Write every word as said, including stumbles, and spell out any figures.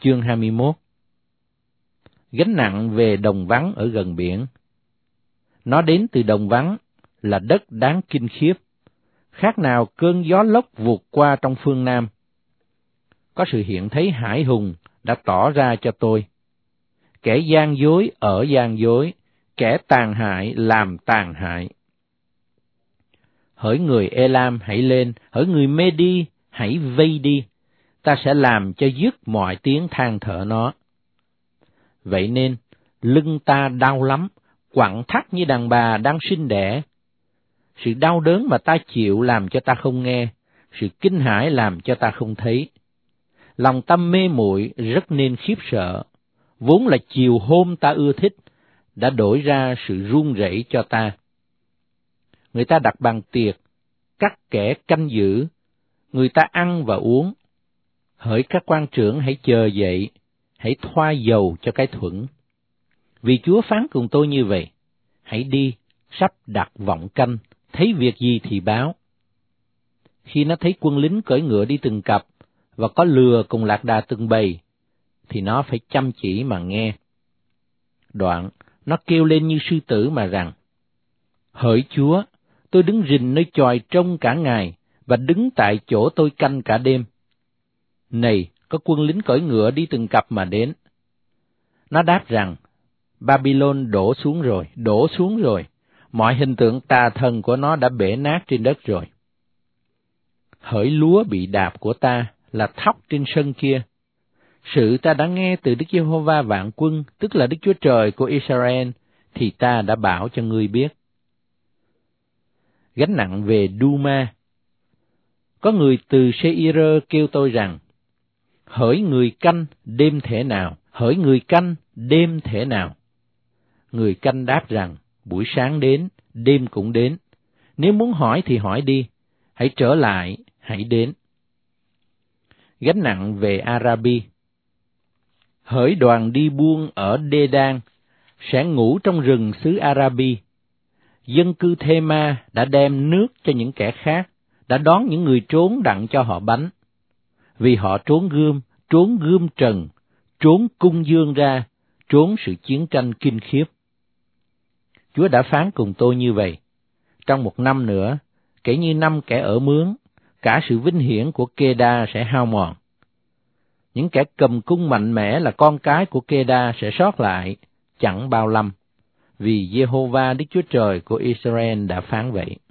Chương hai mươi mốt. Gánh nặng về đồng vắng ở gần biển. Nó đến từ đồng vắng là đất đáng kinh khiếp, khác nào cơn gió lốc vụt qua trong phương Nam. Có sự hiện thấy hải hùng đã tỏ ra cho tôi. Kẻ gian dối ở gian dối, kẻ tàn hại làm tàn hại. Hỡi người Elam hãy lên, hỡi người Mê-đi hãy vây đi, ta sẽ làm cho dứt mọi tiếng than thở nó. Vậy nên, lưng ta đau lắm, quặn thắt như đàn bà đang sinh đẻ. Sự đau đớn mà ta chịu làm cho ta không nghe, sự kinh hãi làm cho ta không thấy. Lòng ta mê muội rất nên khiếp sợ, vốn là chiều hôm ta ưa thích, đã đổi ra sự run rẩy cho ta. Người ta đặt bàn tiệc, các kẻ canh giữ, người ta ăn và uống. Hỡi các quan trưởng hãy chờ dậy, hãy thoa dầu cho cái thuẫn. Vì Chúa phán cùng tôi như vậy, hãy đi, sắp đặt vọng canh, thấy việc gì thì báo. Khi nó thấy quân lính cưỡi ngựa đi từng cặp, và có lừa cùng lạc đà từng bầy, thì nó phải chăm chỉ mà nghe. Đoạn, nó kêu lên như sư tử mà rằng, hỡi Chúa, tôi đứng rình nơi chòi trông cả ngày, và đứng tại chỗ tôi canh cả đêm. Này, có quân lính cưỡi ngựa đi từng cặp mà đến. Nó đáp rằng, Babylon đổ xuống rồi, đổ xuống rồi, mọi hình tượng tà thần của nó đã bể nát trên đất rồi. Hỡi lúa bị đạp của ta là thóc trên sân kia. Sự ta đã nghe từ Đức Giê-hô-va vạn quân, tức là Đức Chúa Trời của Israel, thì ta đã bảo cho ngươi biết. Gánh nặng về Đu-ma. Có người từ Sê-ir kêu tôi rằng, hỡi người canh đêm thể nào, hỡi người canh đêm thể nào. Người canh đáp rằng, buổi sáng đến, đêm cũng đến. Nếu muốn hỏi thì hỏi đi, hãy trở lại, hãy đến. Gánh nặng về Arabi. Hỡi đoàn đi buôn ở Đê-đan, sẽ ngủ trong rừng xứ Arabi. Dân cư Thê-ma đã đem nước cho những kẻ khác, đã đón những người trốn đặng cho họ bánh. Vì họ trốn gươm, trốn gươm trần, trốn cung dương ra, trốn sự chiến tranh kinh khiếp. Chúa đã phán cùng tôi như vậy. Trong một năm nữa, kể như năm kẻ ở mướn, cả sự vinh hiển của Kê-đa sẽ hao mòn. Những kẻ cầm cung mạnh mẽ là con cái của Kê-đa sẽ sót lại, chẳng bao lâm, vì Giê-hô-va Đức Chúa Trời của Israel đã phán vậy.